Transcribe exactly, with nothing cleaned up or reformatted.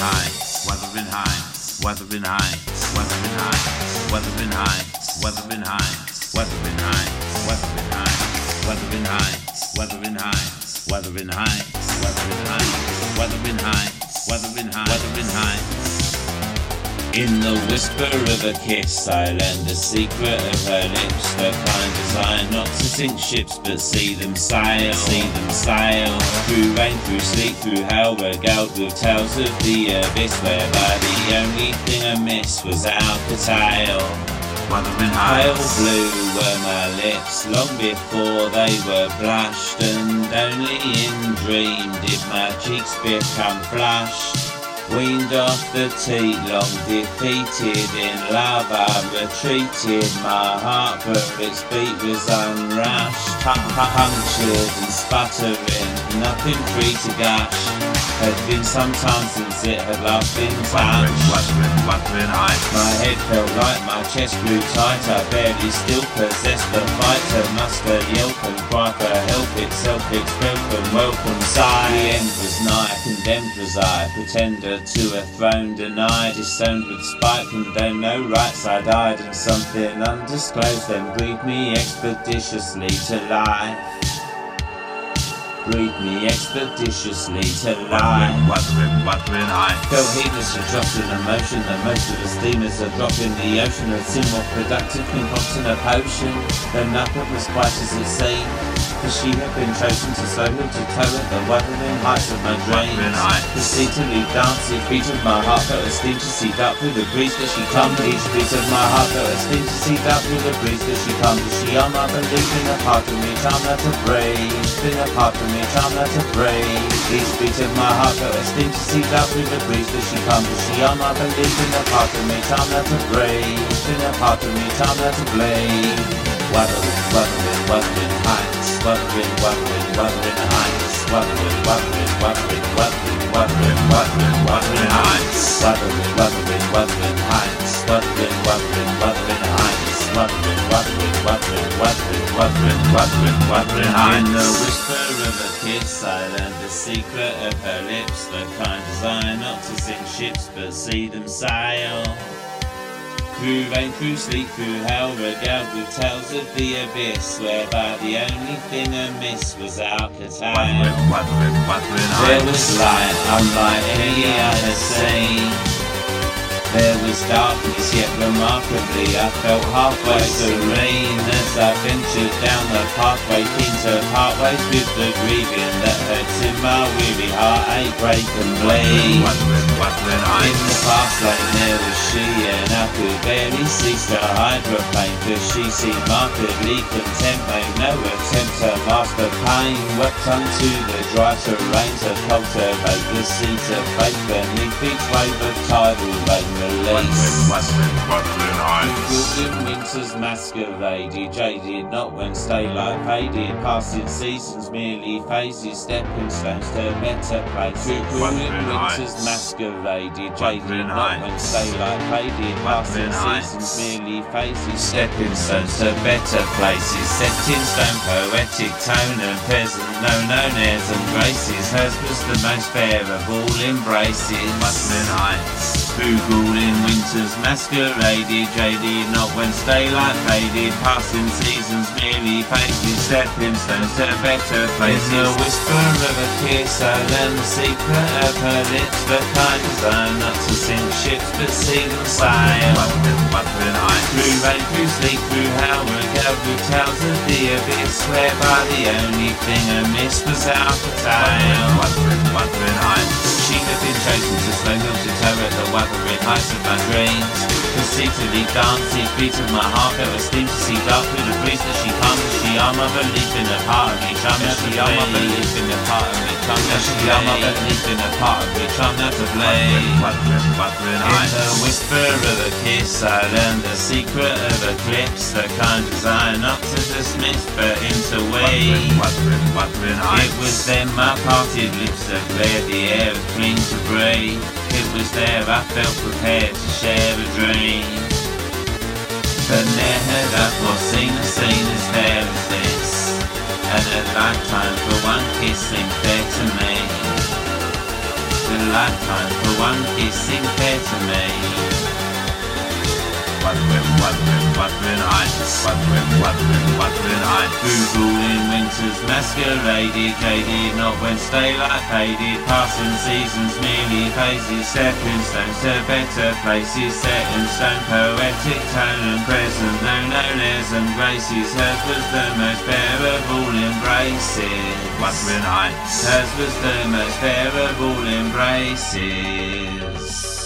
Heights, Wuthering Heights, Wuthering Heights, Wuthering Heights, Wuthering Heights, Wuthering Heights, Wuthering Heights, Wuthering Heights, Wuthering Heights, Wuthering Heights, Wuthering Heights, Wuthering Heights, Wuthering Heights, Wuthering Heights, Wuthering Heights. In the whisper of a kiss, I learned the secret of her lips, the kind designed not to sink ships, but see them sail, see them sail. Through rain, through sleet, through hell, regaled with tales of the abyss, whereby the only thing amiss was Alcatel. Pale blue were my lips, long before they were blushed, and only in dream did my cheeks become flushed. Weaned off the teat, long defeated in love, I retreated. My heart for its beat was unrushed, punctured and sputtering, nothing free to gush. Had been some time since it had last been touched. My head felt light, my chest grew tight, I barely still possessed the fight. A muster yelp and cry for help, itself expelled from welcome sight. The end was nigh, condemned was I, pretender to a throne denied, disowned with spite, condemned no rights. I died, and something undisclosed then breathed me expeditiously to life. Breathed me expeditiously to life. Wuthering, Wuthering Heights. Felt heedless of drops in emotion, the most of the steamers a drop in the ocean, a sin more productive concoction of potion. Though nothing was quite as it seemed, for she had been chosen to slowly to torrent the wuthering heights of my dreams. To see to leave dance, each beat of my heart felt esteemed to see dark through the breeze that she comes. Each beat of my heart felt esteemed to see dark through the breeze that she comes. She on my belief in a part of me, charm her to brave, in a part of me, charm her to brave. Each beat of my heart felt esteemed to see dark through the breeze that she comes. She on my belief in a part of me, charm her to brave, in a part of me, charm her to blade. Wuthering, wuthering, wuthering heights, wuthering, wuthering, wuthering heights, wuthering, wuthering, wuthering, wuthering, wuthering, wuthering, wuthering heights, wuthering, wuthering, wuthering heights, wuthering, wuthering, wuthering heights, wuthering, wuthering, wuthering, wuthering, wuthering, wuthering, wuthering heights. In the whisper of a kiss, I learned the secret of her lips, the kind designed not to sink ships, but see them sail. Through rain, through sleet, through hell, regaled with tales of the abyss, whereby the only thing amiss was Alcatel. Wuthering, Wuthering, Wuthering Heights. There was light, unlike any I had seen. There was darkness, yet remarkably I felt halfway serene as I ventured down the pathway, keen to part ways with the grieving that hurts in my weary heart, ache, break and bleed. Wuthering, Wuthering Heights. In the fast lane there was she, and I could barely cease to hide her pain, for she seemed markedly content, made no attempt to mask the pain. Wept unto the dry terrain to cultivate the seeds of faith beneath each wave of tidal rain. Wuthering, Wuthering, Wuthering Heights. In winter's masquerade, jaded not when daylight faded, passing seasons merely phases, stepping stones to better places. In winter's masquerade, jaded not when daylight faded, passing seasons merely phases, stepping stones to better places. Set in stone, poetic tone and peasant, no known airs and graces. Hers was the most fair of all embraces. Wuthering Heights. Googled in winter's masqueraded, jaded not when daylight faded, passing seasons merely faces, stepping stones to better places. In the whisper of a kiss, I learned the secret of her lips, the kind designed not to sink ships, but see them sail. Wuthering, Wuthering Heights. Through rain, through sleet, through hell, regaled with tales of the abyss, whereby the only thing amiss was Alcatel. Wuthering, Wuthering Heights. She had been chosen to slow hill to terror the wuthering heights of my dreams. Conceitedly dance, each beat of my heart felt esteemed to see dark through the breeze that she comes. She are my belief in a part of me, charm her to She are my belief in a part of me, charm her to She are my belief in a part of me, charm her to blade. Wuthering, Wuthering In Heights. the whisper of a kiss, I learned the secret of eclipse, the kind designed not to dismiss, but into way. Wuthering, Wuthering Heights. It was then my parted lips that glared the air of clean to breathe. It was there I felt prepared to share a dream. But ne'er had I foreseen a scene as fair as this, and a lifetime for one kiss seemed fair to me. The lifetime for one kissing fair to me. Wuthering, wuthering, wuthering heights. Wuthering, wuthering, wuthering heights. Google in winter's masqueraded, jaded, not when daylight faded. Passing seasons, merely phases, stepping stones to better places. Set in stone, poetic tone and present, known airs and graces. Hers was the most bearable embraces. Wuthering heights. Hers was the most bearable embraces.